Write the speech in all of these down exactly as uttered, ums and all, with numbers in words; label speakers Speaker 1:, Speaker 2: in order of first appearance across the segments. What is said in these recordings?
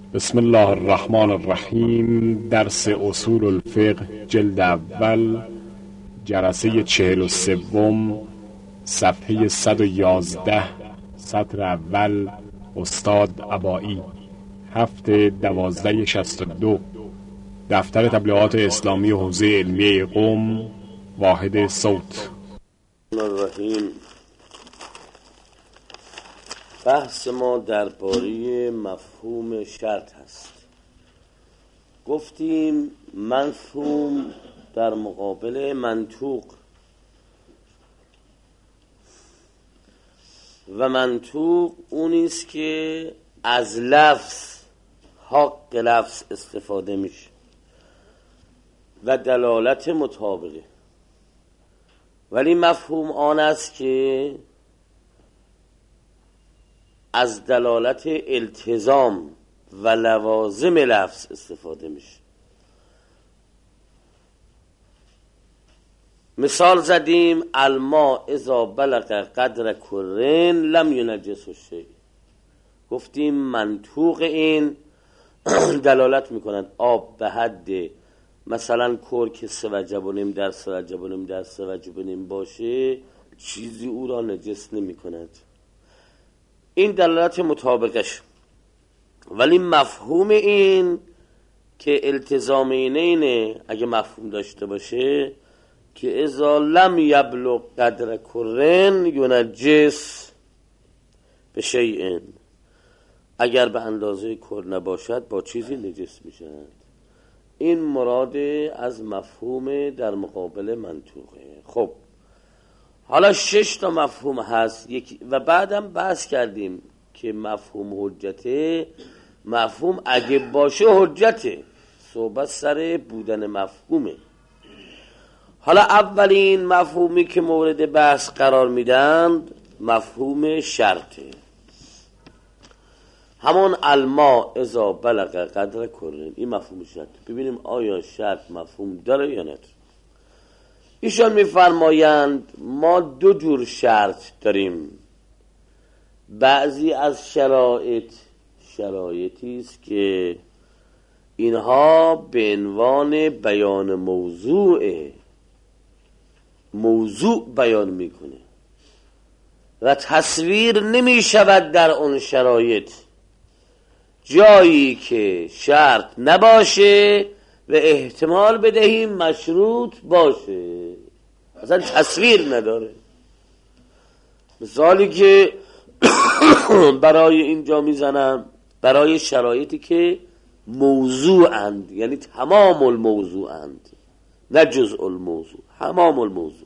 Speaker 1: بسم الله الرحمن الرحیم. درس اصول الفقه جلد اول، جلسه چهل و سوم، صفحه صد و یازده، سطر اول، استاد عبایی، هفته دوازده شصت و دو، دفتر تبلیغات اسلامی حوزه علمیه قم، واحد صوت.
Speaker 2: الرحیم. بحث ما درباره مفهوم شرط هست. گفتیم مفهوم در مقابل منطوق و منطوق اونیست که از لفظ، حق لفظ استفاده میشه و دلالت مطابقه، ولی مفهوم آن است که از دلالت التزام و لوازم لفظ استفاده میشه. مثال زدیم الماء اذا بلغ قدر کرن لم ینجسه شیء. گفتیم منطوق این دلالت میکنند آب به حد مثلا کر که سه وجب و نیم در سه وجب و نیم در سه وجب و نیم باشه چیزی او را نجس نمی کند. این دلالت مطابقش. ولی مفهوم این که التزام اینه اگه مفهوم داشته باشه که اذا لم یبلغ قدر کرن ینجس به شیء، اگر به اندازه کر نباشد با چیزی نجس میشن. این مراد از مفهوم در مقابل منطوقه. خب حالا شش تا مفهوم هست یک و بعدم بحث کردیم که مفهوم حجته. مفهوم اگه باشه حجته، صحبت سر بودن مفهومه. حالا اولین مفهومی که مورد بحث قرار میدن مفهوم شرطه، همون الماء اذا بلغ قدر کرن. این مفهوم شرط. ببینیم آیا شرط مفهوم داره یا نه. ایشان میفرمایند ما دو جور شرط داریم. بعضی از شرایط شرایطی است که اینها به عنوان بیان موضوع موضوع بیان میکنه و تصویر نمی شود در اون شرایط جایی که شرط نباشه و احتمال بدهیم مشروط باشه، اصلا تصویر نداره. مثالی که برای اینجا میزنم برای شرایطی که موضوعند، یعنی تمام الموضوعند، نه جزء الموضوع، تمام الموضوع.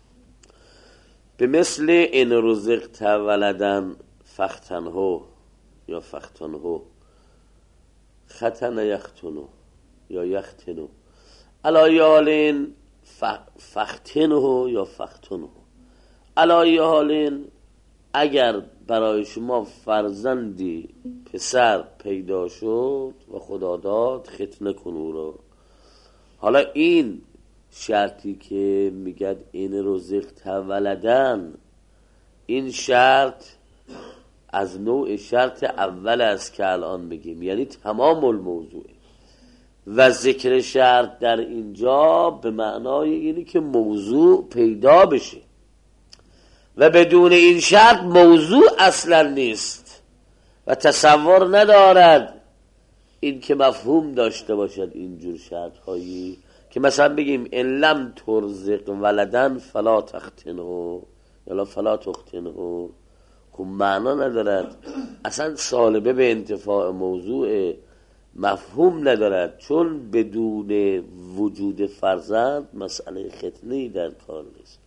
Speaker 2: به مثل ان رزقت ولدن فختنه یا فختنه، ختن یختنه یا یختنه، علایالین فختنه یا فختنه. علایالین اگر برای شما فرزندی پسر پیدا شد و خدا داد ختنه کن او را. حالا این شرطی که میگد این رزقت ولدن، این شرط از نوع شرط اول است که الان بگیم، یعنی تمام الموضوع. و ذکر شرط در اینجا به معنای اینه که موضوع پیدا بشه و بدون این شرط موضوع اصلا نیست و تصور ندارد این که مفهوم داشته باشد. اینجور شرط هایی که مثلا بگیم ان لم ترزق ولدن فلا تختنه یا فلا تختنه، که معنا ندارد، اصلا سالبه به انتفاع موضوع، مفهوم ندارد، چون بدون وجود فرزند مسئله ختنه‌ای در کار نیست.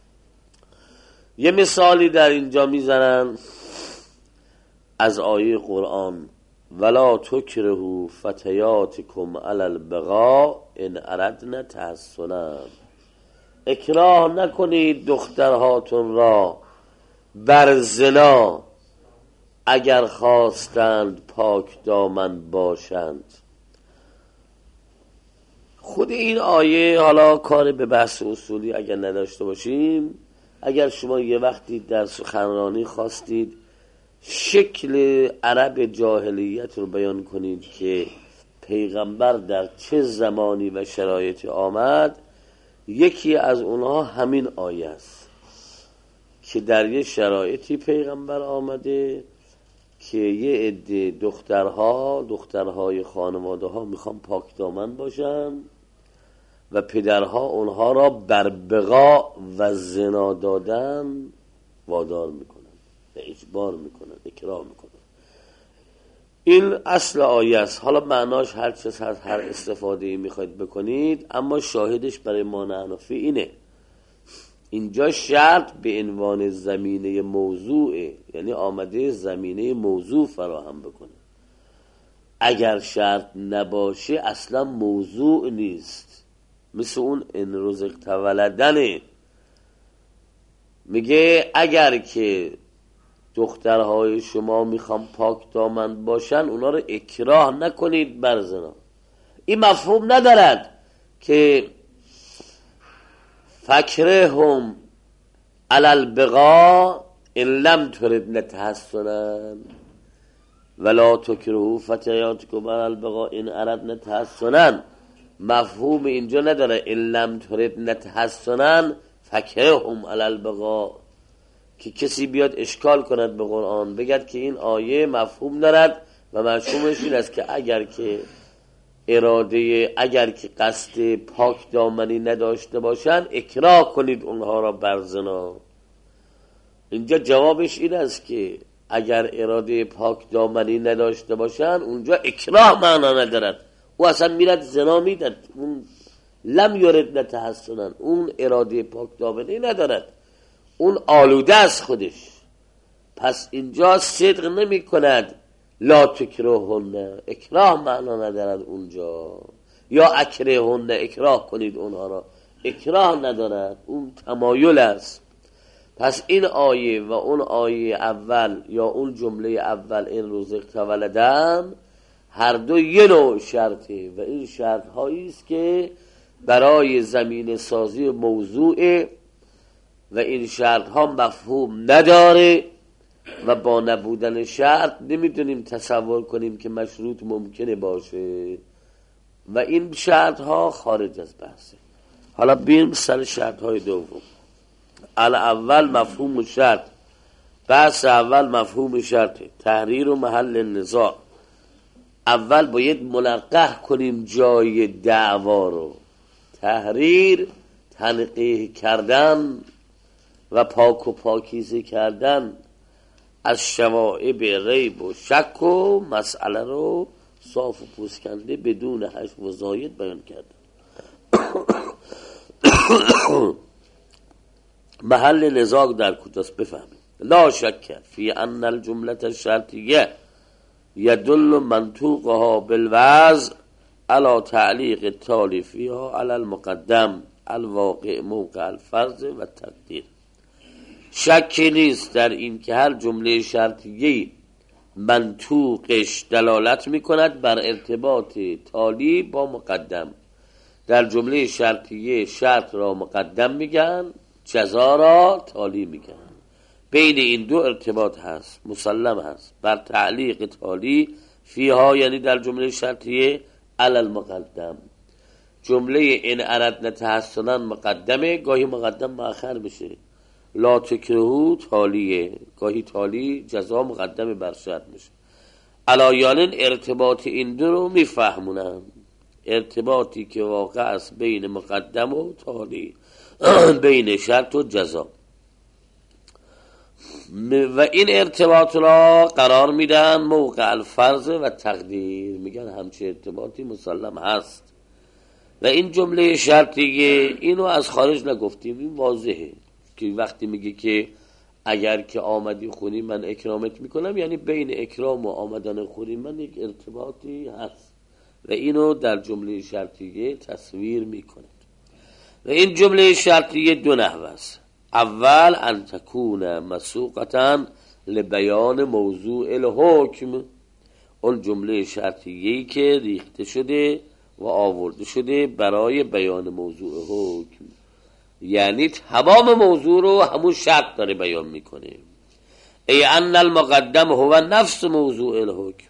Speaker 2: یه مثالی در اینجا میزنن از آیه قرآن ولا تکرهوا فتیاتکم علی البغاء ان اردنا تحصنا. اکراه نکنید دخترهاتون را بر زنا اگر خواستند پاک دامن باشند. خود این آیه، حالا کار به بحث اصولی اگر نداشته باشیم، اگر شما یه وقتی در سخنرانی خواستید شکل عرب جاهلیت رو بیان کنید که پیغمبر در چه زمانی و شرایطی آمد. یکی از اونها همین آیه است که در یه شرایطی پیغمبر آمده که یه عده دخترها دخترهای خانواده ها میخوان پاکدامن باشن و پدرها اونها را بر بغا و زنا دادن وادار میکنن و اجبار میکنن، اکراه میکنن. این اصل آیه است. حالا معناش هر چه هست، هر استفاده میخواید بکنید، اما شاهدش برای ما نحنفی اینه. اینجا شرط به عنوان زمینه موضوعه، یعنی آمده زمینه موضوع فراهم بکنه. اگر شرط نباشه اصلا موضوع نیست. مثل اون ان رزقت ولدنه، میگه اگر که دخترهای شما میخوام پاک دامن باشن اونا رو اکراه نکنید بر زنا. این مفهوم ندارد که فکرهم علی البغا ان لم تردن تحسنا ولا تکرهوا فتياتكم علی البغا ان اردن تحسنا. مفهوم اینجا نداره ان لم تردن تحسنا فکرهم علی البغا، که کسی بیاد اشکال کند به قرآن بگد که این آیه مفهوم دارد و مفهومش این است که اگر که اراده اگر که قصد پاک دامنی نداشته باشن اکراه کنید اونها را بر زنا. اینجا جوابش این است که اگر اراده پاک دامنی نداشته باشن اونجا اکراه معنا ندارد، او اصلا میرد زنا میدد، اون لم یرد نتحسنن، اون اراده پاک دامنی ندارد، اون آلوده است خودش. پس اینجا صدق نمی کند لا تکرهن، اکراه معنا ندارد اونجا، یا اکرهن اکراه کنید اونها را، اکراه ندارد، اون تمایل است. پس این آیه و اون آیه اول یا اون جمله اول این رزقت ولدن هر دو یه نوع شرطه و این شرط هایی است که برای زمین سازی موضوع و این شرط ها مفهوم نداره و با نبودن شرط نمیتونیم تصور کنیم که مشروط ممکنه باشه و این شرط ها خارج از بحثه. حالا بریم سر شرط های دوم. اول مفهوم شرط. بحث اول مفهوم شرط، تحریر و محل نزاع. اول باید منقح کنیم جای دعوا رو. تحریر تنقیح کردن و پاک و پاکیزه کردن از شوائب ریب و شک و مسئله رو صاف و پوسکنده بدون حشو و زاید بیان کردن. محل نزاع در کجاست بفهمید. لا شک فی ان الجمله الشرطیه یدل منطوقها بالوضع علی تعلیق التالی فیها علی المقدم الواقع موقع الفرض و تقدیر. شکی نیست در این که هر جمله شرطیه منطوقش دلالت میکند بر ارتباط تالی با مقدم. در جمله شرطیه شرط را مقدم میگن، جزا را تالی میگن. بین این دو ارتباط هست، مسلم هست. بر تعلیق تالی فیها یعنی در جمله شرطیه علی المقدم. جمله ان اردنا تحسنا مقدمه، گاهی مقدم مؤخر بشه. لا تکرهو تالیه، گاهی تالی جزا مقدم بر شرط میشه. علایان ارتباط این دو رو میفهمونن، ارتباطی که واقع است بین مقدم و تالی، بین شرط و جزا، و این ارتباط را قرار میدن موقع الفرض و تقدیر. میگن همچه ارتباطی مسلم هست. و این جمله شرطیه اینو از خارج نگفتیم، این واضحه که وقتی میگه که اگر که آمدی خونی من اکرامت میکنم، یعنی بین اکرام و آمدن خونی من یک ارتباطی هست و اینو در جمله شرطیه تصویر میکنه. و این جمله شرطیه دو نحو است. اول ان تکون مسوقتا لبیان موضوع الحکم، اون جمله شرطیه‌ای که ریخته شده و آورده شده برای بیان موضوع حکم، یعنی تمام موضوع رو همون شرط داره بیان میکنه. ای ان المقدم هو نفس موضوع الحکم.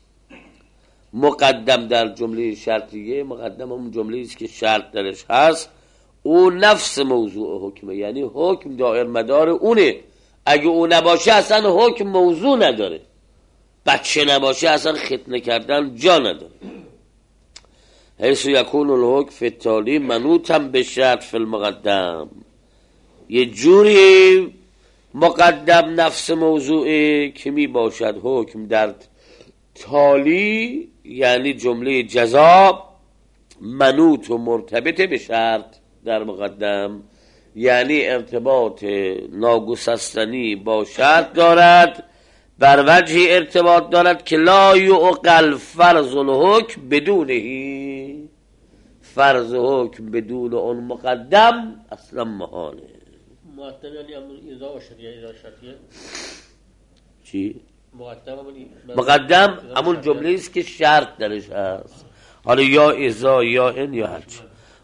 Speaker 2: مقدم در جمله شرطیه، مقدم اون جمله است که شرط درش هست، او نفس موضوع حکمه، یعنی حکم دائر مدار اونه. اگه او نباشه اصلا حکم موضوع نداره. بچه نباشه اصلا ختنه کردن جا نداره. حیث یکون الحکم فی التالی منوطا به شرط فی المقدم. یه جوری مقدم نفس موضوعه که می باشد حکم در تالی، یعنی جمله جزا، منوط و مرتبط به شرط در مقدم، یعنی ارتباط ناگسستنی با شرط دارد، بر وجه ارتباط دارد که لا یعقل فرض الحکم بدونهی. فرض حکم بدون اون مقدم اصلا محاله.
Speaker 3: مقدم یعنی همون ایضا و شرطیه، ایضا شرطیه
Speaker 2: چی؟
Speaker 3: مقدم همون
Speaker 2: مقدم همون جمله است که شرط درش هست، حالا یا ایضا یا این یا هرچی.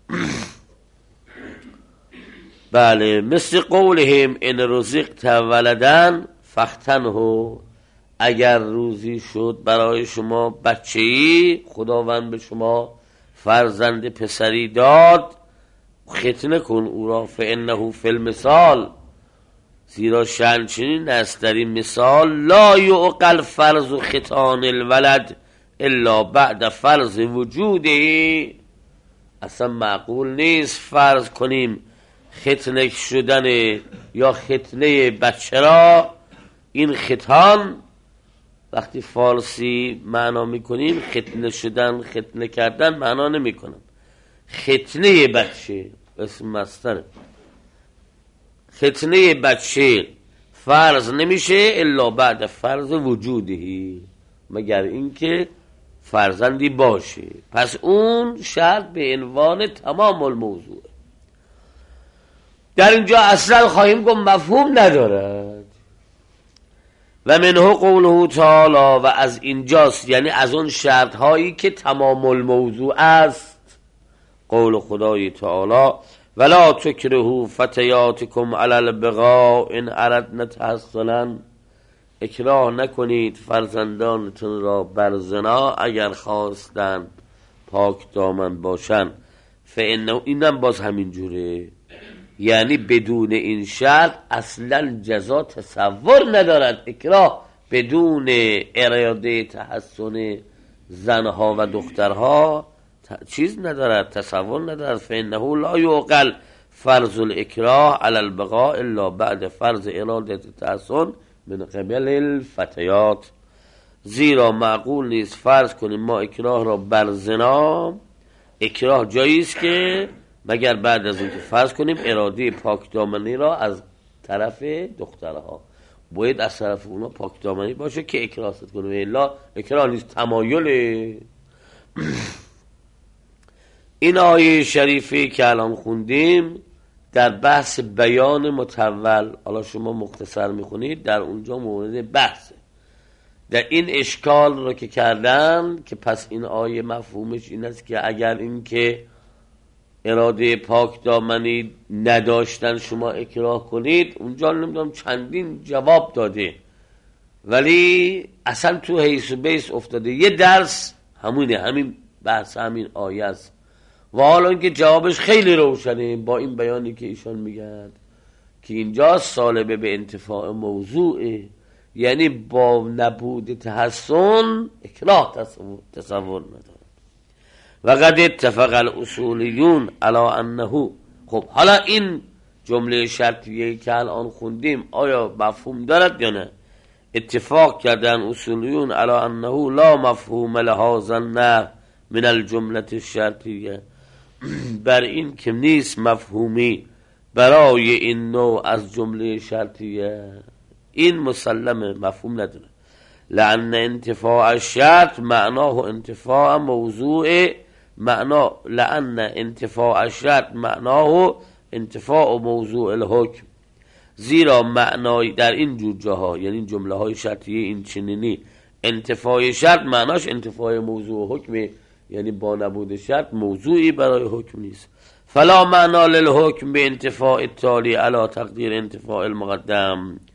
Speaker 2: بله، مثل قولهم ان رزقت ولدن فاختنه، اگر روزی شد برای شما بچه‌ای، خداوند به شما فرزند پسری داد، ختنه کن او را. فانه فی المثال، زیرا شأن چنین است در این مثال، لا یعقل فرض ختان الولد الا بعد فرض وجوده. اصلا معقول نیست فرض کنیم ختنه شدن یا ختنه بچه را. این ختان وقتی فارسی معنا میکنیم، ختنه شدن، ختنه کردن معنا نمیکنن. ختنه بچه اسم مصدره. ختنه بچه فرض نمیشه الا بعد فرض وجودهی، مگر اینکه فرزندی باشه. پس اون شرط به عنوان تمام الموضوع. در اینجا اصلا خواهیم گفت مفهوم ندارد. و منه قوله تعالی، و از اینجاست، یعنی از اون شرط هایی که تمام الموضوع است، قول خدای تعالی ولا تکرهوا فتیاتکم علی البغاء ان اردنا تحصنا، اکراه نکنید فرزندانتون را بر زنا اگر خواستند پاک دامن باشن. فانه، اینم باز همین جوره، یعنی بدون این شرط اصلا جزا تصور ندارد. اکراه بدون اراده تحسن زنها و دخترها چیز ندارد، تصور ندارد. فانه لا یعقل فرض الاکراه علی البقاء الا بعد فرض اراده تحسن من قبل الفتیات. زیرا معقول نیست فرض کنیم ما اکراه را بر زنا، اکراه جایی است که مگر بعد از اینکه فرض کنیم اراده پاک دامنی را از طرف دخترها، باید از طرف اونا پاک دامنی باشه که اکراه ست کنیم. الا اکراه نیست، تمایل. این آیه شریفی که الان خوندیم در بحث بیان متول، حالا شما مختصر میخونید، در اونجا مورد بحثه. در این اشکال رو که کردن که پس این آیه مفهومش این است که اگر این که اراده پاک دامنی نداشتن شما اکراه کنید، اونجا نمیدونم چندین جواب داده، ولی اصلا تو حیث و بیس افتاده. یه درس همونه، همین بحث همین آیه است. و حالا اینکه جوابش خیلی روشنه با این بیانی که ایشان میگن که اینجا سالبه به انتفاع موضوعه، یعنی با نبود تحسن اکراه تصور, تصور نداره. و قد اتفق الاصولیون علی انه. خب حالا این جمله شرطیه که الان خوندیم آیا مفهوم دارد یا نه؟ اتفاق کردن اصولیون علی انه لا مفهوم لهذا النحو من الجمله الشرطیه، بر این که نیست مفهومی برای این نوع از جمله شرطیه. این مسلمه، مفهوم نداره. لأن انتفاع الشرط معناه انتفاع موضوع معنا لأن انتفاع الشرط معناه انتفاع موضوع الحکم. زیرا معنای در این جور جاها، یعنی جمله های شرطیه این چنینی، انتفاع شرط معناش انتفاع موضوع حکمه، یعنی با نبود شرط موضوعی برای حکم نیست. فلا معنا للحکم به انتفاع التالی علی تقدیر انتفاع المقدم.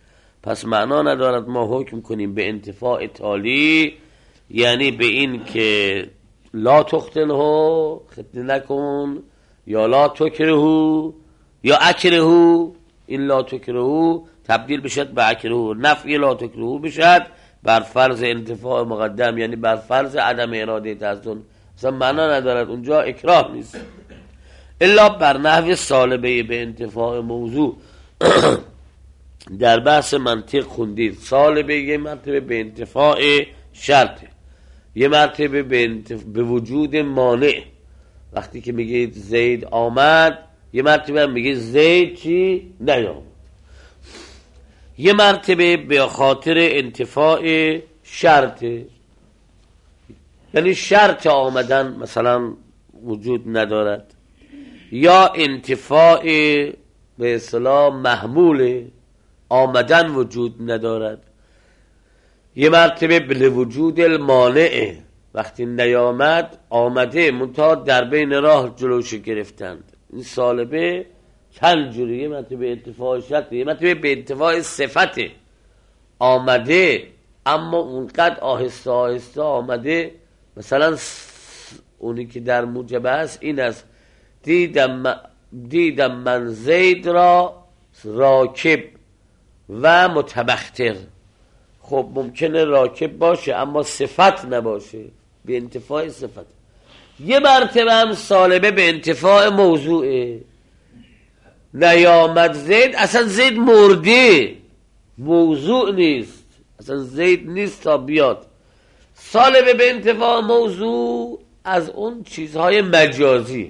Speaker 2: پس معنا ندارد ما حکم کنیم به انتفاع تالی، یعنی به این که لا تختنه ختنه نکن، یا لا تکرهو یا اکرهو. این لا تکرهو تبدیل بشد به اکرهو، نفی لا تکرهو بشد بر فرض انتفاع مقدم، یعنی بر فرض عدم اراده تزدن. اصلا معنا ندارد، اونجا اکراه نیست. الا بر نحو سالبه به انتفاع موضوع. در بحث منطق خوندید سالبه یه مرتبه به انتفاع شرط، یه مرتبه به, انتف... به وجود مانع. وقتی که میگید زید آمد، یه مرتبه میگید زید چی؟ نیامد. یه مرتبه به خاطر انتفاع شرط، یعنی شرط آمدن مثلا وجود ندارد، یا انتفاع به اصطلاح محمول آمدن وجود ندارد. یه مرتبه به وجود المانع، وقتی نیامد آمده منتها در بین راه جلوش گرفتند. این سالبه چند جوری، یه مرتبه انتفاع شرط، یه مرتبه به انتفاع صفت آمده اما اونقدر آهسته آهسته آمده. مثلا اونی که در موجب است این است دیدم, دیدم من زید را راکب و متبختر. خب ممکنه راکب باشه اما صفت نباشه، به انتفاع صفت. یه مرتبه هم سالبه به انتفاع موضوعه، نیامد زید، اصلا زید مرده، موضوع نیست، اصلا زید نیست تا بیاد. سالبه به انتفاع موضوع از اون چیزهای مجازی.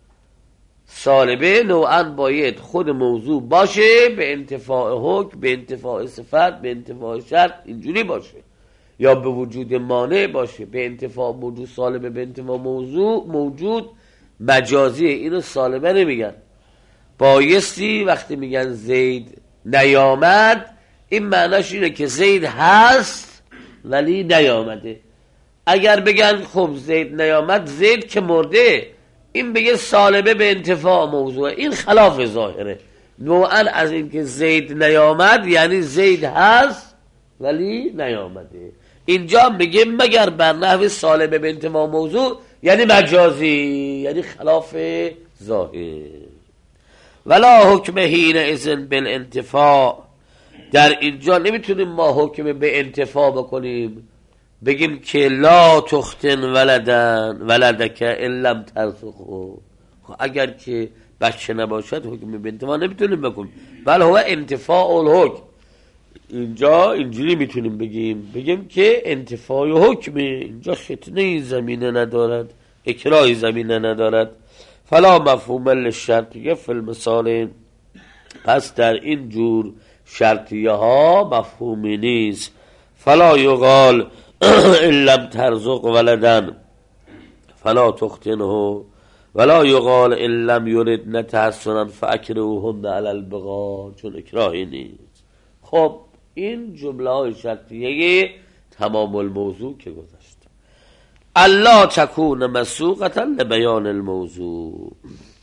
Speaker 2: سالبه نوعاً باید خود موضوع باشه، به انتفاع حکم، به انتفاع صفت، به انتفاع شرط اینجوری باشه، یا به وجود مانع باشه. به انتفاع موجود سالبه به انتفاع موضوع موجود مجازیه، اینو سالبه نمیگن. بایستی وقتی میگن زید نیامد، این معناش اینه که زید هست ولی نیامده. اگر بگن خب زید نیامد، زید که مرده، این بگه سالبه به انتفاع موضوع، این خلاف ظاهره. نوعا از این که زید نیامد یعنی زید هست ولی نیامده. اینجا میگه مگر بر نحو سالبه به انتفاع موضوع یعنی مجازی، یعنی خلاف ظاهر. ولا حکم حین اذن بالانتفاع. در اینجا نمیتونیم ما حکم به انتفاع بکنیم، بگیم که لا تختن ولدن ولدک ان لم ترزقه. اگر که بچه نباشد حکم به انتفاع نمیتونیم بکنیم، بل هو انتفاع الحکم. اینجا اینجوری میتونیم بگیم، بگیم که انتفاع حکمه، اینجا ختنه زمینه ندارد، اکراه زمینه ندارد. فلا مفهوم للشرطیه فی المثال. پس در این جور شرطیه ها مفهومی نیست. فلا یقال ان لم ترزق ولدن فلا تختنه ولا یقال ان لم یردن تحسنا فاکرهوهن علی البغا، چون اکراهی نیست. خب این جمله های شرطیه تمام الموضوع که گذشت. الله تکون مسوقتا لبیان الموضوع.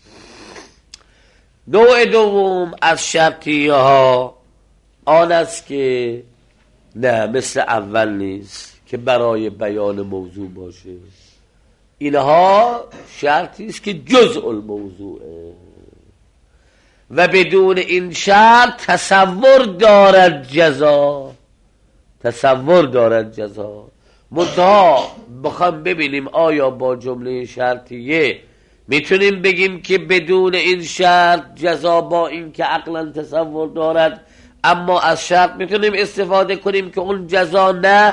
Speaker 2: نوع دوم از شرطیه ها آن است که نه مثل اول نیست که برای بیان موضوع باشه. اینها شرطی است که جزء الموضوعه و بدون این شرط تصور دارد جزا، تصور دارد جزا. منتها بخوام ببینیم آیا با جمله شرطیه میتونیم بگیم که بدون این شرط جزا با این که عقلا تصور دارد، اما از شرط میتونیم استفاده کنیم که اون جزا نه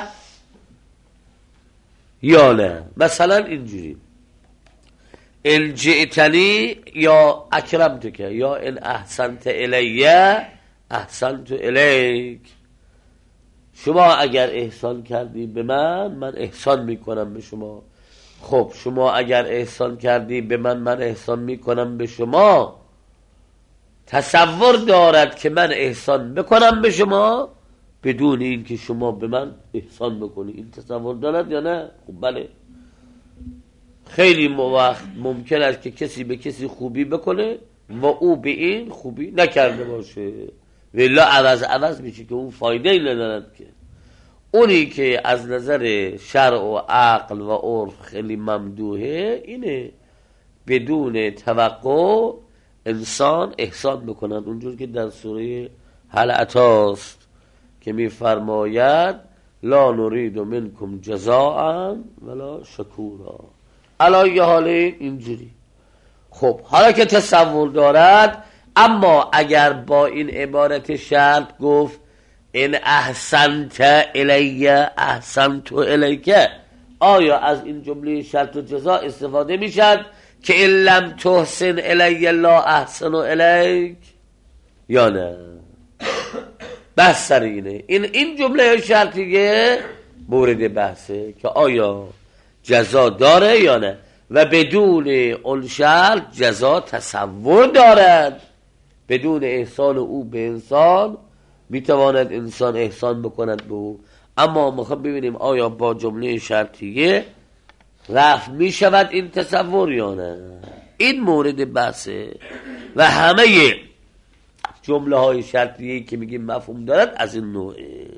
Speaker 2: یا نه. مثلا اینجوری ان جئتنی یا اکرمتک یا ان احسنت الیه احسنت الیک. شما اگر احسان کردی به من، من احسان میکنم به شما. خب شما اگر احسان کردی به من، من احسان میکنم به شما. تصور دارد که من احسان بکنم به شما بدون این که شما به من احسان بکنی. این تصور دارد یا نه؟ خب بله. خیلی وقت ممکن است که کسی به کسی خوبی بکنه و او به این خوبی نکرده باشه. ولی عوض عوض میشه که اون فایده ای ندارد. که اونی که از نظر شرع و عقل و عرف خیلی ممدوحه اینه بدون توقع انسان احسان بکنند، اونجور که در سوره هل اتاست که میفرماید لا نرید منکم جزاء ولا شکورا. علایه حال اینجوری. خب حالا که تصور دارد، اما اگر با این عبارت شرط گفت ان احسنت الی احسنت الیک، آیا از این جمله شرط و جزا استفاده میشد که ان لم تحسن الی لا احسن الیک یا نه؟ بحث سر اینه. این این جمله شرطیه مورد بحثه که آیا جزا داره یا نه، و بدون اون شرط جزا تصور دارد. بدون احسان او به انسان میتواند انسان احسان بکند به او، اما میخوام ببینیم آیا با جمله شرطیه رفع میشود این تصور یا نه. این مورد بحثه و همه جمله های شرطیه که میگیم مفهوم دارد از این نوعه.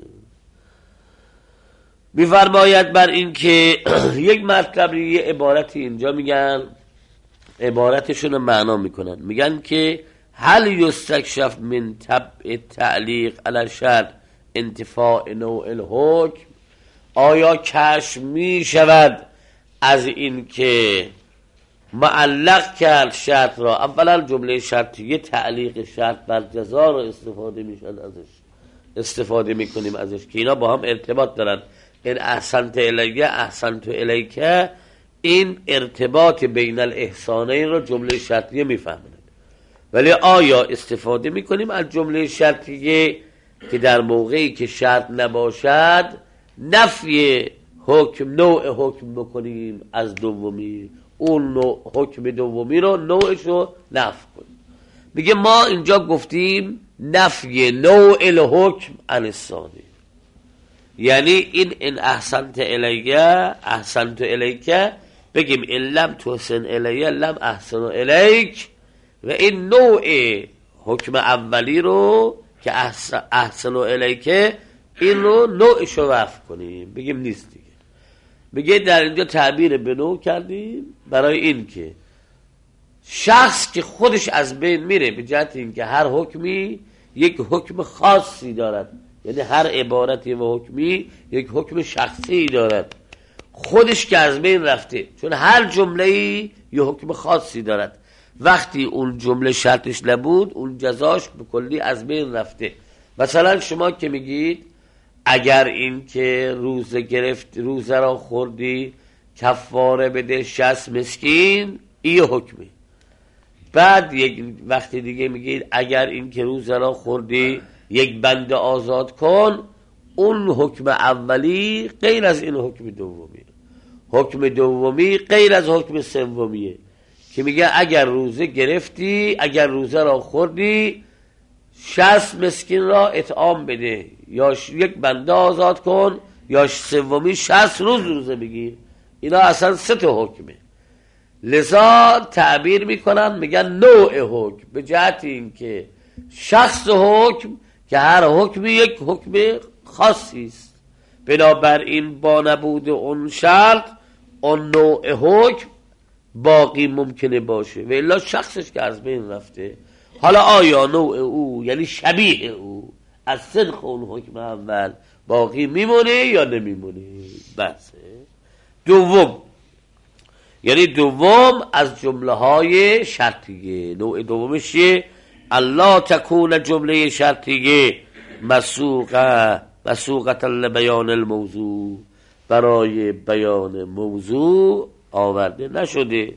Speaker 2: میفرماید بر این که یک مطلب یه عبارتی اینجا میگن، عبارتشون رو معنا میکنن، میگن که هل یستکشف من طبع تعلیق علی شرط انتفاع نوع الحکم، آیا کشف میشود از این که معلق کرد شرط را، اولا جمله شرطیه تعلیق شرط بر جزا را استفاده میشن ازش، استفاده میکنیم ازش که اینا با هم ارتباط دارن. این احسنت الیه احسنت الیکه، این ارتباط بین الاحسانین را جمله شرطیه میفهمند. ولی آیا استفاده میکنیم از جمله شرطیه که در موقعی که شرط نباشد نفی حکم نوع حکم بکنیم از دومی، اون نوع حکم دومی رو نوعش رو نفی کنیم؟ میگه ما اینجا گفتیم نفی نوع الحکم عن الثانی، یعنی این ان احسنت الیه احسنت الیکه بگیم ان لم تحسن الیه لم احسن الیک، و این نوع حکم اولی رو که احسن, احسن الیکه این رو نوعش رو رفع کنیم، بگیم نیست دیگه. بگه در اینجا تعبیر به نوع کردیم برای این که شخص که خودش از بین میره به جهت این که هر حکمی یک حکم خاصی دارد، یعنی هر عبارتی و حکمی یک حکم شخصی دارد، خودش که از بین رفته، چون هر جمله‌ای یک حکم خاصی دارد، وقتی اون جمله شرطش نبود اون جزاش به کلی از بین رفته. مثلا شما که میگید اگر این که روزه گرفت روزه را خوردی کفاره بده شصت مسکین، این حکمی. بعد یک وقت دیگه میگید اگر این که روزه را خوردی یک بنده آزاد کن، اون حکم اولی غیر از این حکم دومی، حکم دومی غیر از حکم سومیه که میگه اگر روزه گرفتی اگر روزه را خوردی شصت مسکین را اطعام بده یا یک بنده آزاد کن، یا سومی شصت روز روزه بگیر. اینا اصلا سه تا حکمه، لذا تعبیر میکنن میگن نوع حکم به جهت این که شخص حکم که هر حکمی یک حکم خاصی است، بنابراین با نبود اون شرط اون نوع حکم باقی ممکنه باشه و الا شخصش که از بین رفته. حالا آیا نوع او یعنی شبیه او از سنخ اون حکم اول باقی میمونه یا نمیمونه؟ بسه. دوم یعنی دوم از جمله های شرطیه، نوع دومش چیه؟ الله تکون جمله شرطیه مسوقه مسوقه لبیان الموضوع، برای بیان موضوع آورده نشده.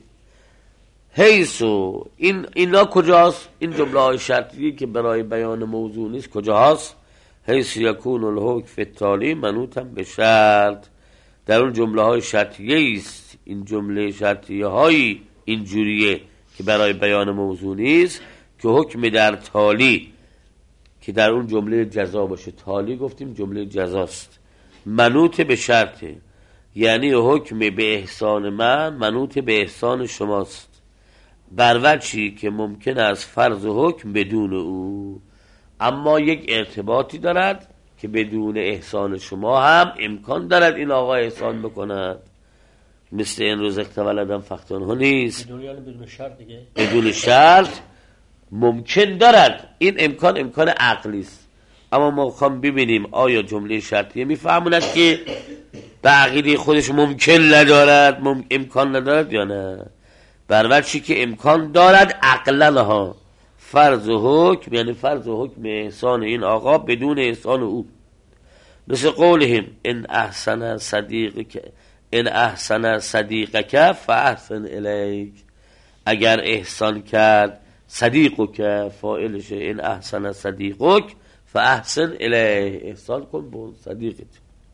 Speaker 2: حیثو این اینا کجاست؟ این جمله های شرطیه که برای بیان موضوع نیست کجاست؟ حیث یکون الحکم فی التالی منوطا به شرط، در اون جمله های شرطیه است. این جمله شرطیه های اینجوریه که برای بیان موضوع نیست که حکم در تالی که در اون جمله جزا باشه. تالی گفتیم جمله جزاست، منوط به شرطه، یعنی حکم به احسان من منوط به احسان شماست، بر وجهی که ممکن است فرض حکم بدون او. اما یک ارتباطی دارد که بدون احسان شما هم امکان دارد این آقا احسان بکند، مثل این روز اختولدم فختانها نیست،
Speaker 3: بدون یعنی بدون شرط دیگه،
Speaker 2: بدون شرط ممکن دارد. این امکان امکان عقلی است، اما ما میخوام ببینیم آیا جمله شرطیه میفهموند که به عقیده خودش ممکن ندارد، مم... امکان ندارد یا نه؟ بروچی که امکان دارد عقلا ها، فرض و حکم یعنی فرض و حکم احسان این آقا بدون احسان او، مثل قولهم ان احسن صدیقک ان احسن صدیقک فاحسن الیک، اگر احسان کرد صدیقک فاعلشه، ان احسن صدیقک فاحسن الیه، احسان کن به صدیقت.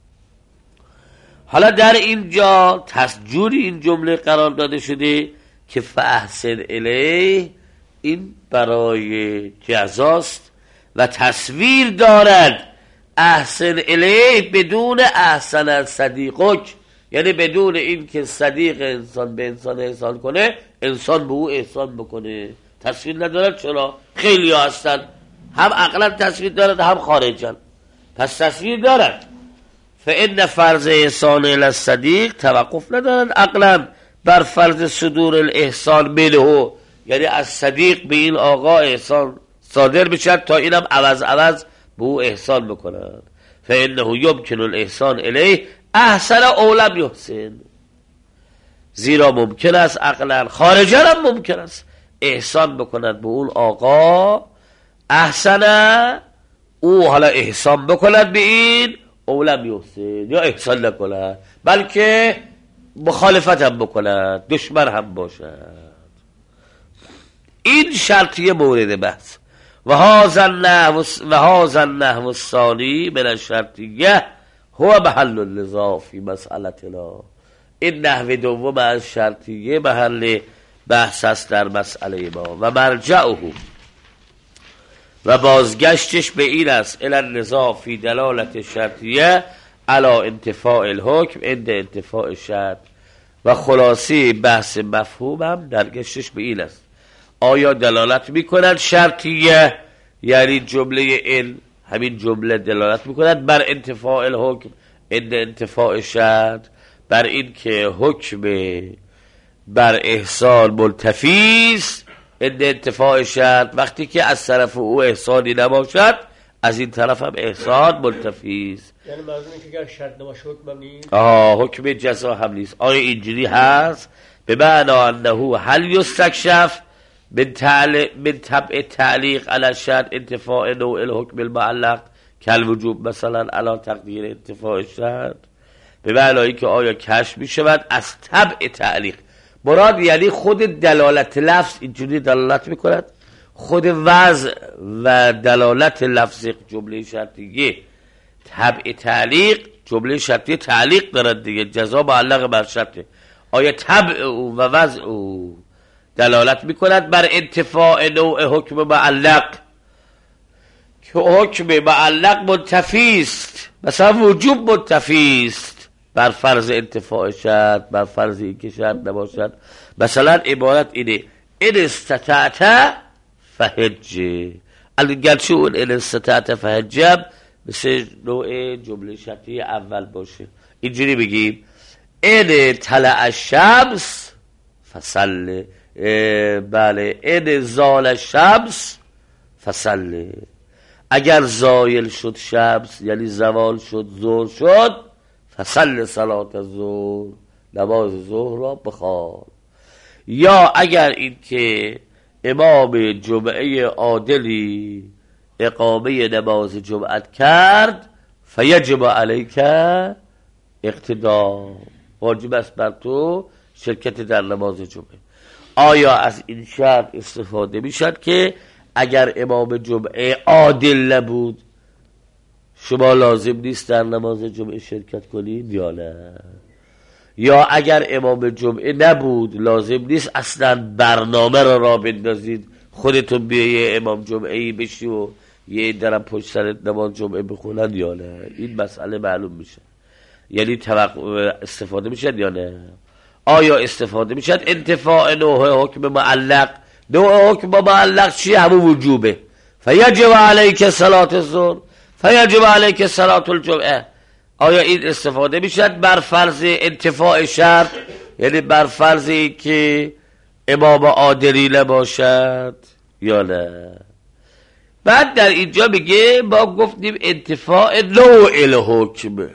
Speaker 2: حالا در اینجا تسجوری این جمله قرار داده شده که فاحسن الیه، این برای جزاست و تصویر دارد احسن الیه بدون احسن صدیقک، یعنی بدون این که صدیق انسان به انسان احسان کنه انسان به او احسان بکنه. تصویر ندارد. چرا؟ خیلی ها هستن هم عقلا تصویر دارد هم خارجا، پس تصویر دارد. فإن فرض احسان الی الصدیق توقف ندارد عقلا بر فرض صدور الاحسان منه، یعنی از صدیق به این آقا احسان صادر بشد تا اینم عوض عوض به او احسان بکنند. فإنه یمکن الاحسان الیه احسن او لم یحسن، زیرا ممکن است عقلا خارجا هم ممکن است احسان بکند به اون آقا، احسن او حالا احسان بکند به این او لم یحسن، یا احسان نکند بلکه مخالفت هم بکند، دشمن هم باشد. این شرطیه مورد بحث. و هذا النحو و هذا النحو الثانی من الشرطیه هو محل النزاع فی مسئلتنا، این نحو دوم از شرطیه محل بحث است در مسئله ما. و مرجعه و بازگشتش به این است الی النزاع فی دلالت شرطیه علی انتفاع الحکم عند انتفاع الشرط، و خلاصه بحث مفهوم هم درگشتش به این است آیا دلالت میکنند شرطیه یعنی جمله این همین جمله دلالت میکنند بر انتفاع الحکم عند انتفاع شرط، بر این که حکم بر احسان ملتفی است عند انتفاع شرط، وقتی که از طرف او احسانی نباشد از این طرف هم احسان ملتفی است.
Speaker 3: یعنی منظور اینه که اگر شرط نباشه حکم هم نیست،
Speaker 2: آه حکم جزا هم نیست. آیا اینجوری هست؟ به معنی انه هل یستکشف من تعلیق من تبع تعلیق علی شرط انتفاع نوع الحکم المعلق کل وجوب مثلا علی تقدیر انتفاع شرط، به معنی که آیا کشف می شود از تبع تعلیق، مراد یعنی خود دلالت لفظ اینجوری دلالت می کند، خود وضع و دلالت لفظ جمله شرطیه تبع تعلیق، جمله شرطیه تعلیق دارد دیگه، جزا معلق بر شرطه، آیا تبع او و وضع او دلالت میکند بر انتفاع نوع حکم معلق که حکم معلق منتفی است، مثلا وجوب منتفی است بر فرض انتفاع شرط، بر فرض اینکه شرط نباشد. مثلا عبارت اینه ان استطعت فحج، اگرچه اون ان استطعت فحج مثل نوع جمله شرطی اول باشه، اینجوری بگیم ان طلع الشمس فصل، بله ان زال الشمس فصل، اگر زایل شد شمس یعنی زوال شد ظهر شد، فصل صلات الظهر، نماز ظهر را بخوان. یا اگر این که امام جمعه عادلی اقامه نماز جمعت کرد فیجب علیک اقتدا، واجب است بر تو شرکت در نماز جمعه. آیا از این شرط استفاده می شد که اگر امام جمعه عادل نبود شما لازم نیست در نماز جمعه شرکت کنید یا نه؟ یا اگر امام جمعه نبود لازم نیست اصلا برنامه را را بندازید خودتون بیایی امام جمعه بشی و یه درم پشت سرت نماز جمعه بخونند یا نه؟ این مسئله معلوم میشه، یعنی توقع استفاده میشد یا نه؟ آیا استفاده میشد انتفاع نوع حکم معلق؟ نوع حکم معلق چیه؟ همون وجوبه. فیجب علیک صلاة الظهر فیجب علیک صلاة الجمعه. آیا این استفاده میشد بر فرض انتفاع شرط، یعنی بر فرضی که امام عادلی نباشد یا نه؟ بعد در اینجا میگه ما گفتیم انتفاع نوع الحکم.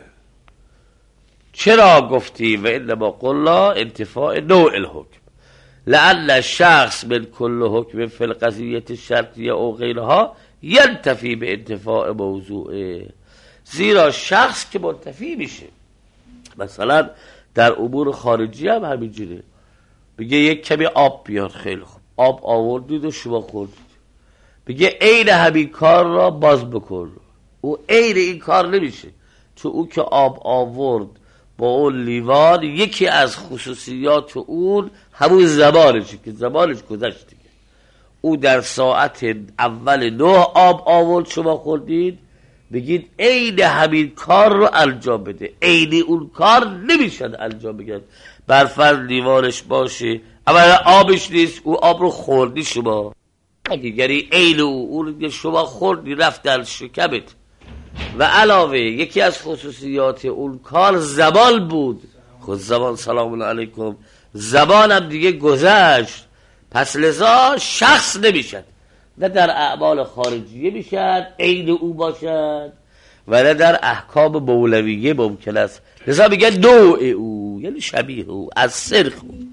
Speaker 2: چرا گفتیم و انما قلنا انتفاع نوع الحکم؟ لأن شخص من کل حکم فی القضیة الشرطیه او غیرها ینتفی به انتفاع موضوعه. زیرا شخص که منتفی میشه، مثلا در امور خارجی هم همینجوره، بگه یک کمی آب بیار، خیلی خوب آب آوردید و شما خوردید، بگه عین همین کار را باز بکن، او عین این کار نمیشه، چون او که آب آورد با اون لیوان یکی از خصوصیات اون همون زمانشه که زمانش گذشت دیگه. او در ساعت اول نه آب آورد شما خوردید، بگید عین همین کار رو انجام بده. عین اون کار نمیشد انجام بگید. بر فرض لیوانش باشه اما آبش نیست، او آب رو خوردی شما، یعنی عین او اون شما خوردی رفت در شکمت، و علاوه یکی از خصوصیات اون کار زبان بود. خود زبان سلام علیکم، زبان هم دیگه گذشت، پس لذا شخص نمیشد، نه در اعمال خارجیه میشد عین او باشد و نه در احکام مولویه ممکن است. لذا میگه نوع او، یعنی شبیه او، از سرخ او.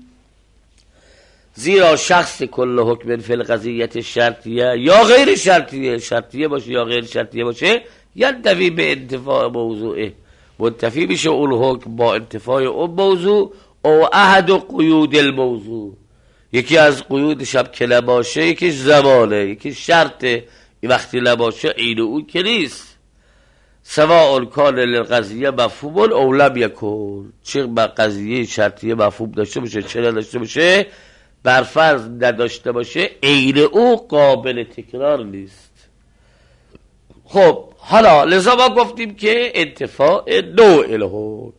Speaker 2: زیرا شخص کل حکم فی القضیة شرطیه یا غیر شرطیه، شرطیه باشه یا غیر شرطیه باشه، ینتفی به انتفاع موضوعه، منتفی میشه اون حکم با انتفاع اون موضوع او احد قیود الموضوع. یکی از قیودش هم که نباشه، یکی زمانه، یکی شرطه، وقتی نباشه عین اون که نیست. سواء کان للقضیه مفهوم او لم یکن، چه بر قضیه شرطیه مفهوم داشته باشه چه نداشته باشه، بر فرض نداشته باشه عین او قابل تکرار نیست. خب حالا لذا ما گفتیم که انتفاع نوع الحکم،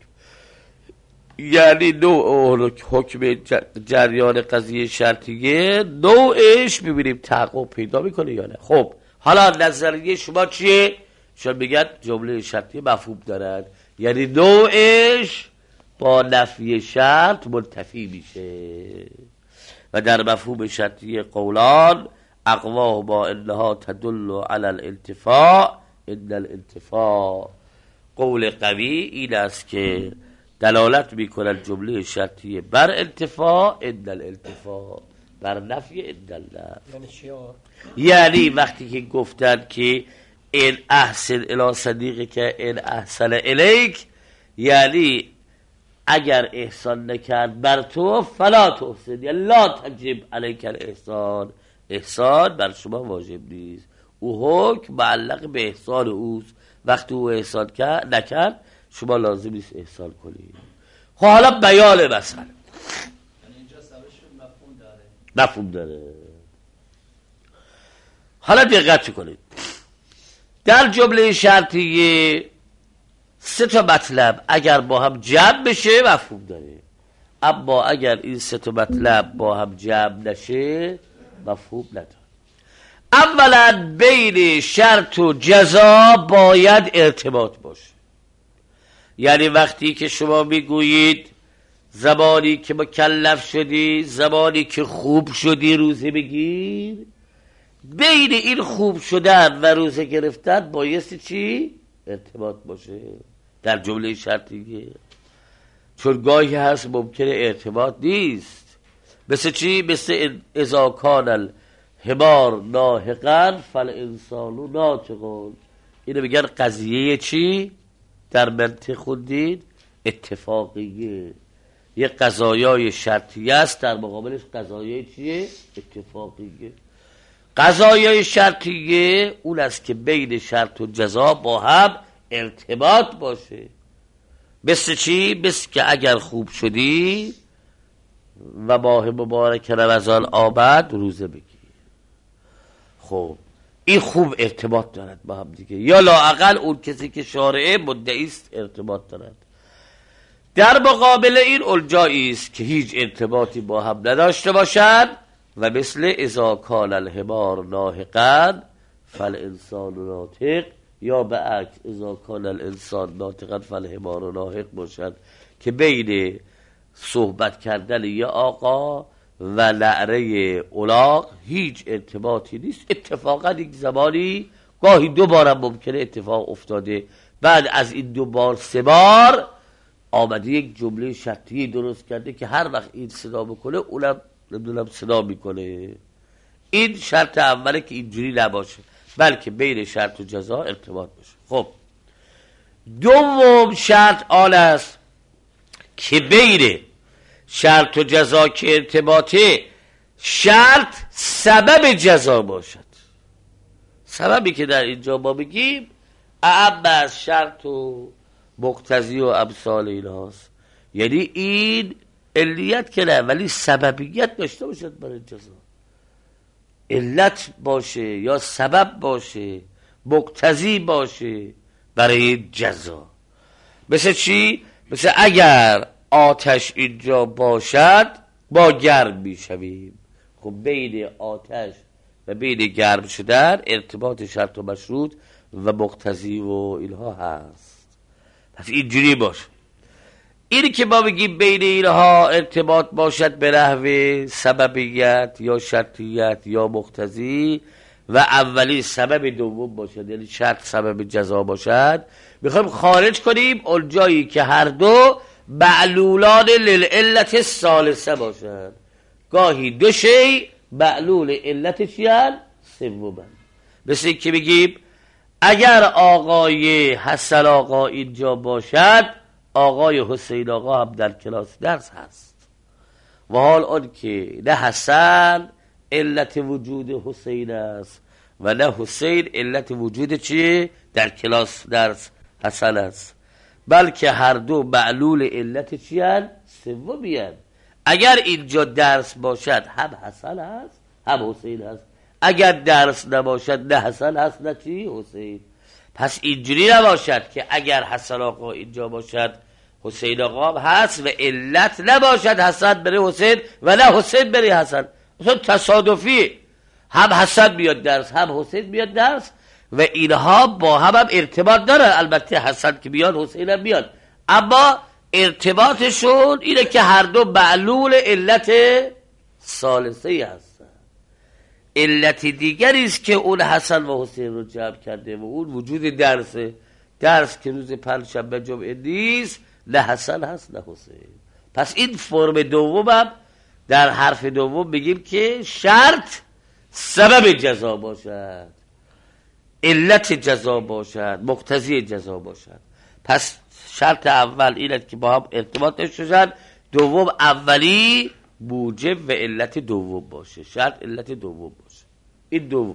Speaker 2: یعنی نوع حکم جریان قضیه شرطیه نوعش ببینیم تحقق پیدا میکنه یا نه. خب حالا نظریه شما چیه؟ شما میگن جمله شرطیه مفهوم دارد، یعنی نوعش با نفی شرط منتفی میشه. و در مفهوم شرطیه قولان اقواه با انها تدل علی الانتفاع ان الانتفاع. قول قوی این است که دلالت میکنه جمله شرطیه بر انتفاع ان الانتفاع، بر نفی ان النفی. یعنی وقتی که گفتن که ان احسن الی صدیقی که ان احسن الیک، یعنی اگر احسان نکرد بر تو فلا تحسن، یعنی لا تجب علیک الاحسان، احسان بر شما واجب نیست. او حکم معلق به احسان اوست، وقتی او احسان نکرد شما لازم نیست احسان کنید. خب حالا بیان مثلا
Speaker 4: اینجا سببش مفهوم داره،
Speaker 2: مفهوم داره. حالا دقت کنید، در جمله شرطیه سه تا مطلب اگر با هم جمع بشه مفهوم داره، اما اگر این سه تا مطلب با هم جمع نشه مفهوم نداره. اولا بین شرط و جزا باید ارتباط باشه، یعنی وقتی که شما میگویید زمانی که مکلف شدی، زمانی که خوب شدی روزه بگیر، بین این خوب شدن و روزه گرفتن بایستی چی؟ ارتباط باشه در جمله شرطیه. چون گاهی هست ممکنه ارتباط نیست، مثل چی؟ مثل اذا کان الحمار ناهقا فالانسان ناطق. اینو میگن قضیه چی؟ در منطق خوندید اتفاقیه. یه قضایای شرطیه است، در مقابلش قضایای چیه؟ اتفاقیه. قضایای شرطیه اون است که بین شرط و جزا با هم ارتباط باشه. مثل چی؟ مثل که اگر خوب شدی و ماه مبارک رمضان آمد روزه بگیر. خب این خوب ارتباط دارد با هم دیگه، یا لااقل اون کسی که شارعه مدعیست ارتباط دارد. در مقابل این اونجایی است که هیچ ارتباطی با هم نداشته باشند و مثل اذا کان الحمار ناهقا فالانسان ناطق، یا به عکس اذا کان الانسان ناطقا فالحمار ناهق باشد که بین صحبت کردن یه آقا و لعره الاغ هیچ ارتباطی نیست. اتفاقا یک زمانی گاهی دو بارم ممکنه اتفاق افتاده، بعد از این دو بار سه بار آمده یک جمله شرطی درست کرده که هر وقت این صدا بکنه اونم نمیدونم صدا میکنه. این شرط اوله که اینجوری نباشه، بلکه بین شرط و جزا ارتباط باشه. خب دوم شرط آن است که بین شرط و جزا که ارتباطه، شرط سبب جزا باشد. سببی که در اینجا ما بگیم اعم از شرط و مقتضی و امثال ایناست، یعنی این علیت که نه ولی سببیت داشته باشد برای جزا، علت باشه یا سبب باشه، مقتضی باشه برای جزا. مثل چی؟ مثل اگر آتش اینجا باشد با گرم میشویم. خب بین آتش و بین گرم شدن ارتباط شرط و مشروط و مقتضی و اینها هست. پس اینجوری باشه. اینی که ما بگیم بین اینها ارتباط باشد به نحو سببیت یا شرطیت یا مقتضی و اولی سبب دوم باشد، یعنی شرط سبب جزا باشد، میخوایم خارج کنیم اون جایی که هر دو معلولان للعلت الثالثه باشد. گاهی دو شی معلول علتش یان سومن. مثل این که بگیم اگر آقای حسن آقا اینجا باشد، آقای حسین آقا هم در کلاس درس هست، و حال آن که نه حسن علت وجود حسین است و نه حسین علت وجود چیه در کلاس درس حسن است، بلکه هر دو معلول علت چیان سومیان. اگر اینجا درس باشد هم حسن هست هم حسین هست، اگر درس نباشد نه حسن هست نه چی حسین. پس اینجوری نباشد که اگر حسن آقا اینجا باشد حسین آقا هست و علت نباشد حسن بره حسین و نه حسین بره حسن. مثلا تصادفی هم حسن بیاد درس هم حسین بیاد درس و اینها با هم هم ارتباط دارن. البته حسن که بیاد حسین هم بیاد، اما ارتباطشون اینه که هر دو معلول علت ثالثه هستن. علت دیگری است که اون حسن و حسین رو جمع کرده و اون وجود درسه. درس که روز پنجشنبه جمعه نیست، نه حسن هست نه حسین. پس این فرم دومم در حرف دوم بگیم که شرط سبب جزا باشد، علت جزا باشد، مقتضی جزا باشد. پس شرط اول اینه که با هم ارتباط داشته باشن، دوم اولی موجب و علت دوم باشه، شرط علت دوم باشه. این دوم.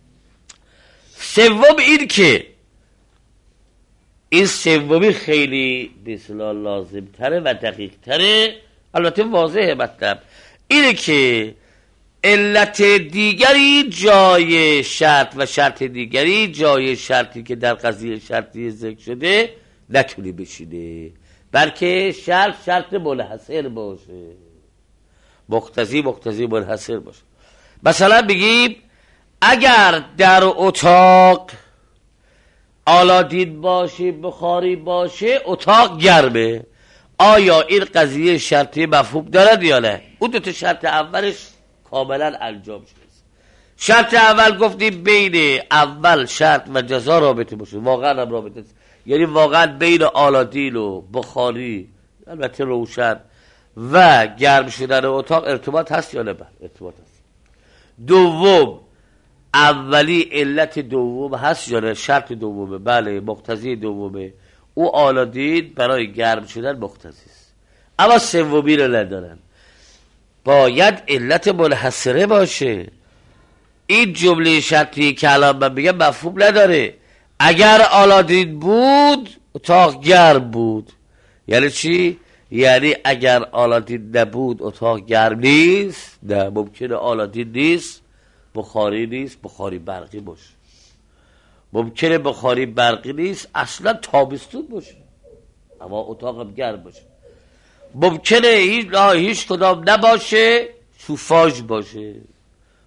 Speaker 2: سوم این که این سومی خیلی بسیار لازم تره و دقیق تره، البته واضحه مطلب، اینه که علت دیگری جای شرط و شرط دیگری جای شرطی که در قضیه شرطی ذکر شده نتونی بشینه، بلکه شرط شرط منحصر باشه، مقتضی مقتضی منحصر باشه. مثلا بگیم اگر در اتاق آلادین باشه، بخاری باشه، اتاق گرمه، آیا این قضیه شرطی مفهوم دارد یا نه؟ اون دو تا شرط اولش کاملا انجام شد. شرط اول گفتیم بین اول شرط و جزا رابطه باشه، واقعا هم رابطه است، یعنی واقعا بین آلادین و بخاری البته روشن و گرم شدن اتاق ارتباط هست یا نه؟ ارتباط هست. دوم اولی علت دوم هست یا نه؟ شرط دومه، بله مقتضی دومه، او آلادین برای گرم شدن مقتضی است. اما سومی رو ندارن، باید علت منحصره باشه. این جمله شرطی که الان من بگم مفهوم نداره. اگر آلادین بود اتاق گرم بود، یعنی چی؟ یعنی اگر آلادین نبود اتاق گرم نیست. نه، ممکنه آلادین نیست، بخاری نیست، بخاری برقی باشه. ممکنه بخاری برقی نیست، اصلا تابستون باشه اما اتاقم گرم باشه. ممکنه هیچ هیچ کدام نباشه، شوفاژ باشه.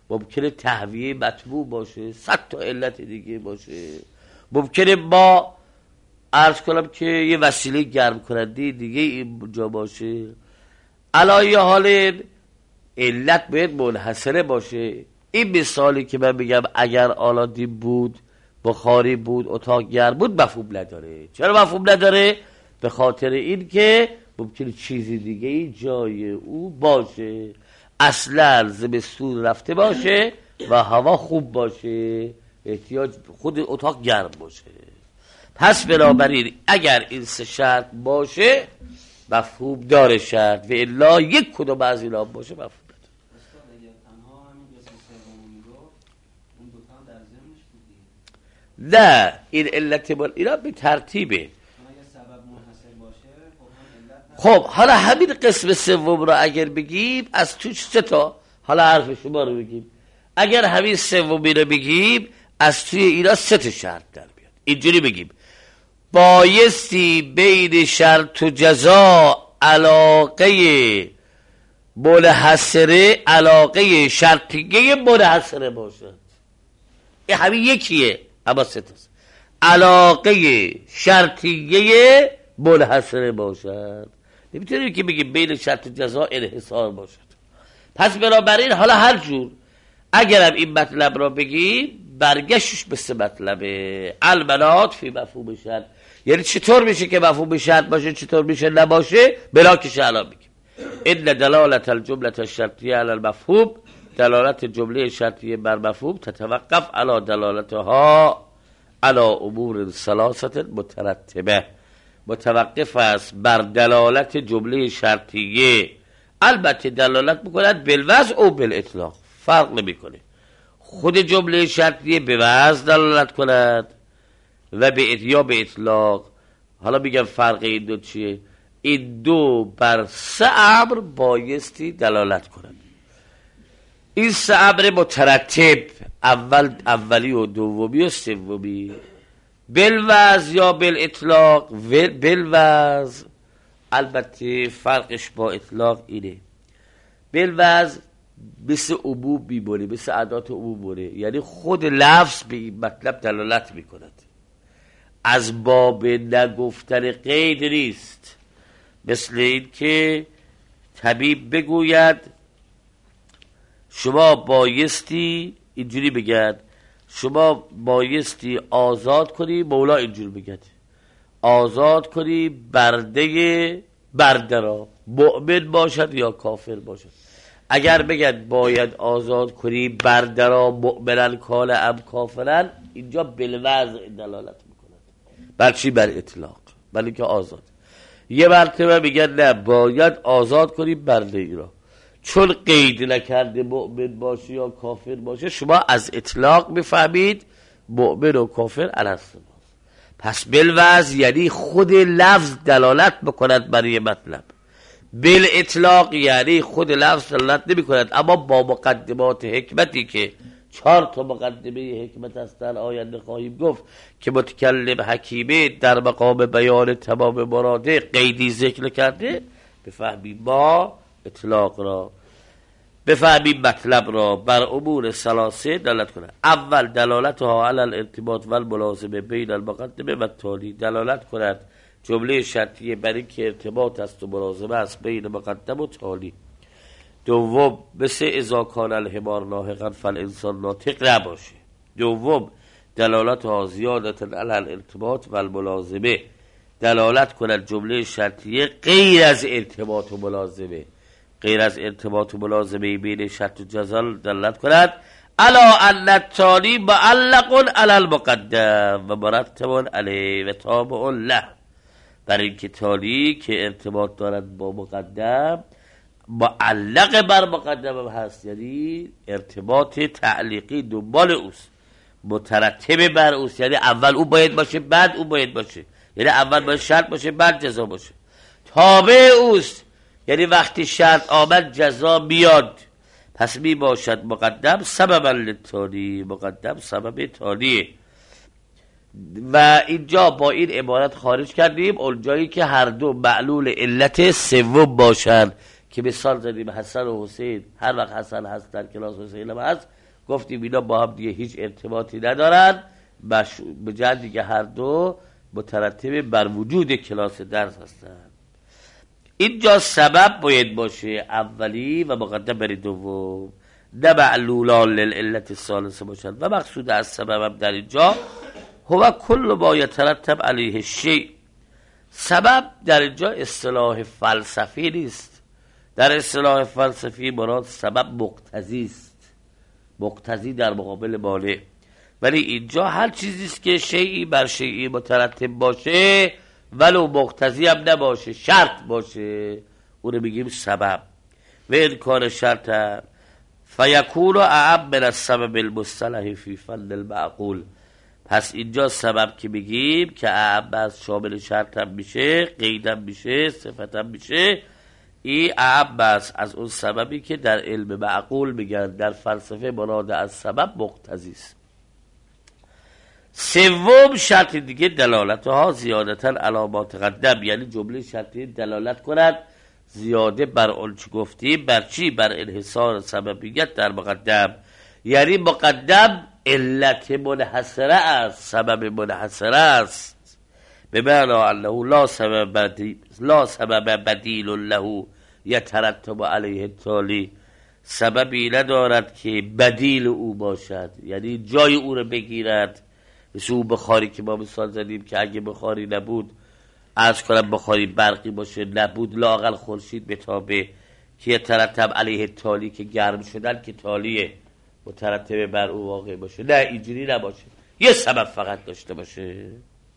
Speaker 2: ممکنه تهویه مطبوع باشه، صد تا علت دیگه باشه، ممکنه با عرض کنم که یه وسیله گرم کننده دیگه اینجا باشه. علای حال علت باید منحصره باشه. این مثالی که من میگم اگر آلادی بود، بخاری بود، اتاق گرم بود، مفهوم نداره. چرا مفهوم نداره؟ به خاطر این که ممکنه چیزی دیگه ای جای او باشه، اصلا زمستون رفته باشه و هوا خوب باشه، احتیاج خود اتاق گرم باشه. پس بنابراین اگر این سه شرط باشه مفهوم داره شرط، و الا یک کدوم از اینا باشه مفهوم داره. نه این علت بال اینا به ترتیبه. خب حالا همین قسم سوم رو اگر بگیم از توش سه تا، حالا حرف شما رو بگیم، اگر همین سومی رو بگیم از توی اینا سه تا شرط در بیاد. اینجوری بگیم بایستی بین شرط و جزا علاقه منحصره، علاقه شرطیه منحصره باشد. این همین یکیه اما سه تاست. علاقه شرطیه منحصره باشد. نمیتونیم که بگیم بین شرط و جزا انحصار باشد. پس بنابراین حالا هر جور اگرم این مطلب را بگیم برگشتش به سه مطلبه. المنات فی مفهوم شرط، یعنی چطور میشه که مفهوم شرط باشه، چطور میشه نباشه، بلا که الان میگیم. ان دلالت الجمله الشرطیه علی المفهوم، دلالت جمله شرطیه بر مفهوم تتوقف علی دلالتها علی امور ثلاثه مترتبه، متوقف است بر دلالت جمله شرطیه، البته دلالت میکند بالوضع او بالاطلاق، فرق نمیکنه. خود جمله شرطیه به وضع دلالت کند و به یا به اطلاق. حالا میگم فرق این دو چیه؟ این دو بر سه امر بایستی دلالت کند. این سه امر مترتب، اول اولی و دومی و سومی، بالوضع یا بالاطلاق. بالوضع البته فرقش با اطلاق اینه، بالوضع مثل عموم میمونه، مثل عادات عموم مونه، یعنی خود لفظ به این مطلب دلالت میکند، از باب نگفتن قید نیست. مثل این که طبیب بگوید شما بایستی، اینجوری بگد شما بایستی آزاد کنی، مولا اینجوری بگد آزاد کنی برده برده را، مؤمن باشد یا کافر باشد. اگر بگد باید آزاد کنی برده را مؤمنن کان ام کافرن، اینجا بالوضع دلالت میکند. بر چی؟ بر اطلاق، ولی که آزاد. یه مرتبه میگن نه باید آزاد کنی برده ای را، چون قید نکرده مؤمن باشه یا کافر باشه، شما از اطلاق بفهمید مؤمن و کافر الهست. پس بالوضع یعنی خود لفظ دلالت بکند برای مطلب، بال اطلاق یعنی خود لفظ دلالت نمی کند، اما با مقدمات حکمتی که چهار تا مقدمه حکمت هستن آینده خواهیم گفت که متکلم حکیمه در مقام بیان تمام مراده قیدی ذکر کرده، بفهمیم با اطلاق را، بفهمیم مطلب را بر امور ثلاثه دلالت کنه. اول دلالتها علی الارتباط و الملازمه بین المقدمه و التالی، دلالت کند جمله شرطیه بر این که ارتباط است و ملازمه است بین مقدم و تالی. دوم مثل اذا کان الحمار ناهقا فالانسان ناطق نباشه. دوم دلالتها زیادت علی الارتباط و الملازمه، دلالت کند جمله شرطیه غیر از ارتباط و ملازمه، غیر از ارتباط و ملازمه بین شرط و جزا دلالت کند الا ان التالی معلق علی المقدم و مرتب علیه و تابع له، برای اینکه تالی که ارتباط دارد با مقدم معلق بر مقدم هست، یعنی ارتباط تعلیقی دنبال اوست، مترتب بر اوست، یعنی اول او باید باشه بعد او باید باشه، یعنی اول باید شرط باشه بعد جزا باشه. تابع اوست یعنی وقتی شرط آمد جزا بیاد، پس می باشد مقدم سبب للتالی، مقدم سبب تالیه. و اینجا با این عبارت خارج کردیم اونجایی که هر دو معلول علت سوم باشند، که مثال زدیم حسن و حسین، هر وقت حسن هست در کلاس حسین هم هست گفتیم اینا با هم دیگه هیچ ارتباطی ندارن، به جهت دیگه هر دو مترتب بر وجود کلاس درس هستن. اینجا سبب باید باشه اولی و مقدم بر دوم، نه معلولان للعلت الثالثه باشن. و مقصود از سبب در اینجا هو کل ما یترتب علیه الشیء. سبب در اینجا اصطلاح فلسفی نیست. در اصطلاح فلسفی مراد سبب مقتضی است، مقتضی در مقابل مانع. ولی اینجا هر چیزیست که شیئی بر شیئی مترتب باشه ولو مقتضی هم نباشه، شرط باشه، اون رو میگیم سبب. و این کار شرط هم فیکون اعم من السبب المصطلح فی فن المعقول. پس اینجا سبب که میگیم که اعم از شامل شرط هم میشه، قید هم میشه، صفت هم میشه، این اعم است از اون سببی که در علم معقول میگن، در فلسفه مراد از سبب مقتضی است. سوم شرط دیگه دلالتها زیادتا علامات قدم، یعنی جمله شرطی دلالت کند زیاده بر اون چی گفتیم. بر چی؟ بر انحصار سببیت در مقدم. یعنی مقدم علت منحصره است، سبب منحصره است، به معنی انه لا سبب بدیل لا سبب بدیل له یترتب علیه التالی. سببی ندارد که بدیل او باشد، یعنی جای او رو بگیرد. مثل اون بخاری که ما مثال زدیم که اگه بخاری نبود، عرض کنم بخاری برقی باشه نبود، لااقل خورشید بتابه که یترتب علیه تالی، که گرم شدن که تالیه مترتب بر او واقع باشه. نه، اینجوری نباشه، یه سبب فقط داشته باشه.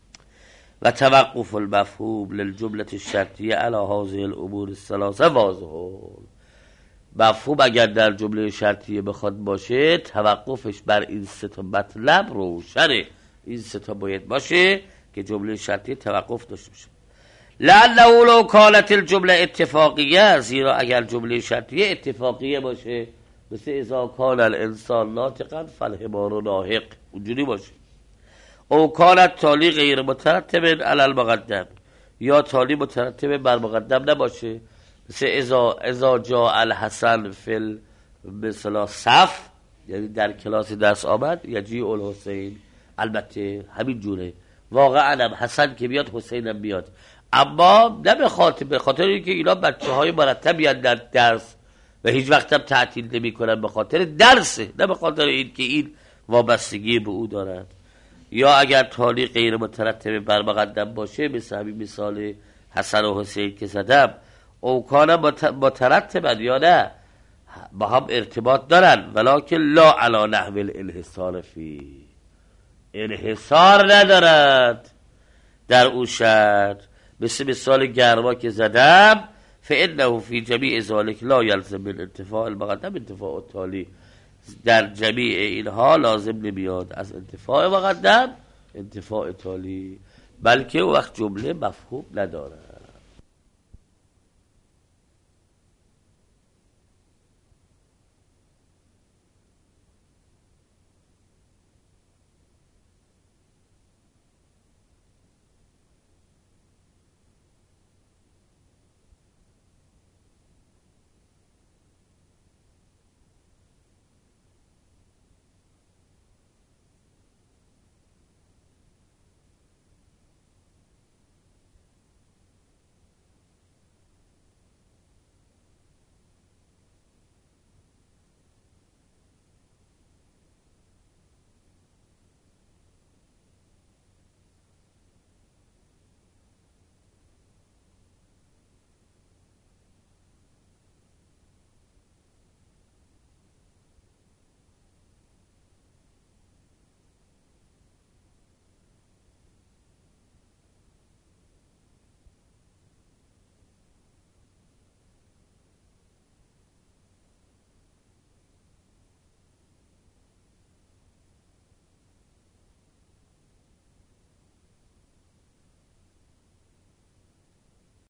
Speaker 2: و توقف المفهوم للجمله الشرطیه علی هذه الامور الثلاثه واضح. مفهوم اگر در جمله شرطیه بخواد باشه، توقفش بر این سه تا مطلب روشنه. این سه تا باید باشه که جمله شرطیه توقف داشته باشه. لعله لو کانت الجمله اتفاقیه، زیرا اگر جمله شرطیه اتفاقیه باشه، مثل اذا کان الانسان ناطقا فالحمار ناهق، اونجوری باشه. او کانت تالی غیر مترتب علی المقدم، یا تالی مترتب بر مقدم نباشه، مثل اذا اذا جاء الحسن فی مثلا صف، یعنی در کلاس درس آمد، یجیء الحسین. البته همین جوره، واقعا هم حسن که بیاد حسین هم بیاد، اما نه به خاطر به خاطر اینکه اینا بچه های مرتبی هستند در درس و هیچ وقت هم تعطیل نمی کنن، به خاطر درسه، نه به خاطر این که این وابستگی به او دارد. یا اگر تالی غیر مترتب بر مقدم باشه، مثل همین مثال حسن و حسین که زدم، او کانا مترتبن یا نه با هم ارتباط دارن، ولکن لا علی نحو الانحصار فی، انحصار ندارد در او شرط. مثل مثال گرما که زدم، فانه فی جمیع ذلک لا یلزم من انتفاع المقدم انتفاع التالی. در جمیع اینها لازم نمیاد از انتفاع مقدم انتفاع تالی، بلکه وقت جمله مفهوم ندارد.